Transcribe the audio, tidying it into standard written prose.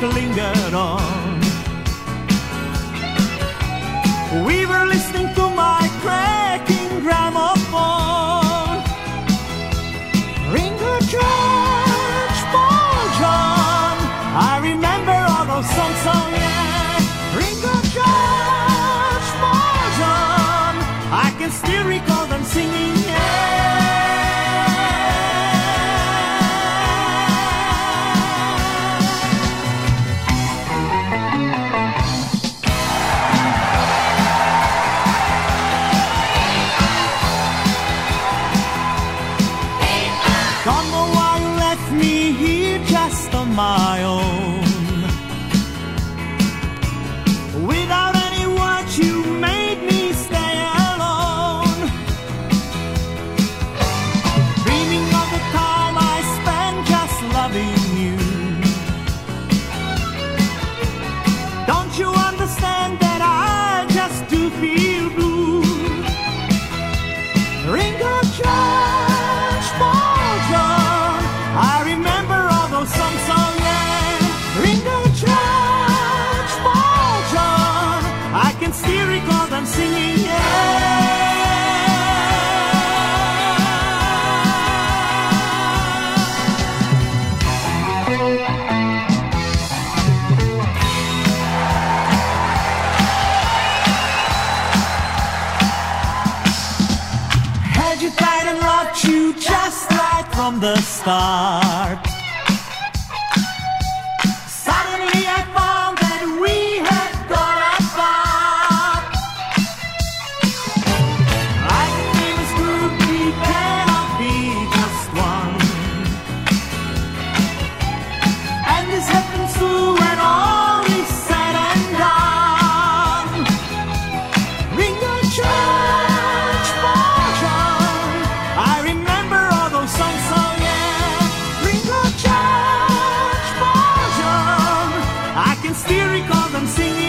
lingered on. We were listening to my cracking gramophone. Ringo, George, Paul, John, I remember all those songs, oh yeah. Ringo, George, Paul, John, I can still recall them singing, yeah. Don't know why you left me here just on my own. Without any words you made me stay alone. Dreaming of the time I spent just loving you. Don't you understand that I just do feel blue? Ringo, George, Paul, John, I remember all those songs, oh yeah. Ringo, George, Paul, John, I can still recall them singing, yeah. Held you tight and loved you just right from the start. Suddenly I found that we had gone apart. Like a famous group, we cannot be just one. And this happens too when all is said and done. Ringo, George, Paul, John, I remember all those songs, oh yeah. Ringo, George, Paul, John, I can still recall them singing.